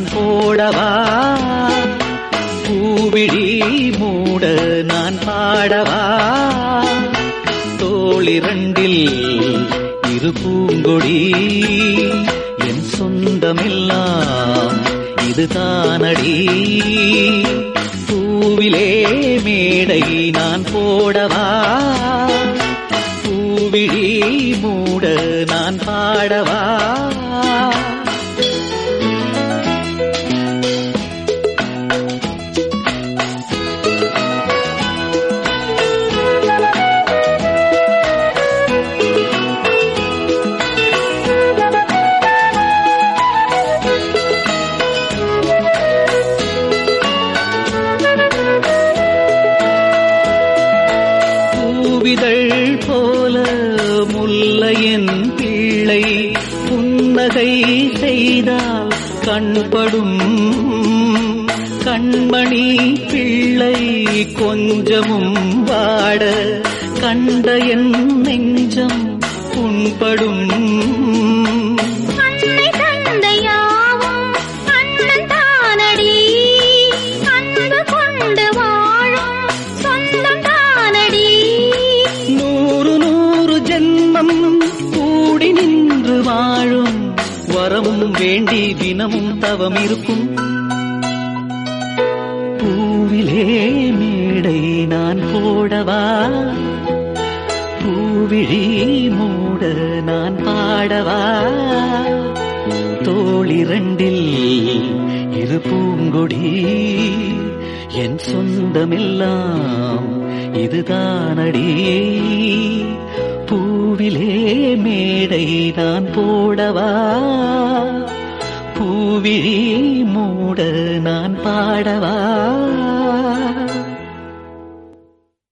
நான் போடவா, பூவிழி மூட நான் பாடவா, தோளிரண்டில் இரு பூங்கொடி என் சொந்தமெல்லாம் இதுதானடி, பூவிலே மேடை நான் போடவா, பூவிழி மூட நான் பாடவா. பூவிதழ் போல முல்லையன் பிள்ளை புன்னகை செய்தால் கண்படும், கண்மணி பிள்ளை கொஞ்சமும் வாட கண்ட என் நெஞ்சம் புண்படும். கூடி நின்று வாழும் வரமும் வேண்டி தினமும் தவம் இருக்கும், பூவிலே மேடை நான் போடவா, பூவிழி மூட நான் பாடவா, தோளிரண்டில் இரு பூங்கொடி என் சொந்தமெல்லாம் இதுதானடி, பூவிலே மேடை நான் போடவா, பூவிழி மூட நான் பாடவா.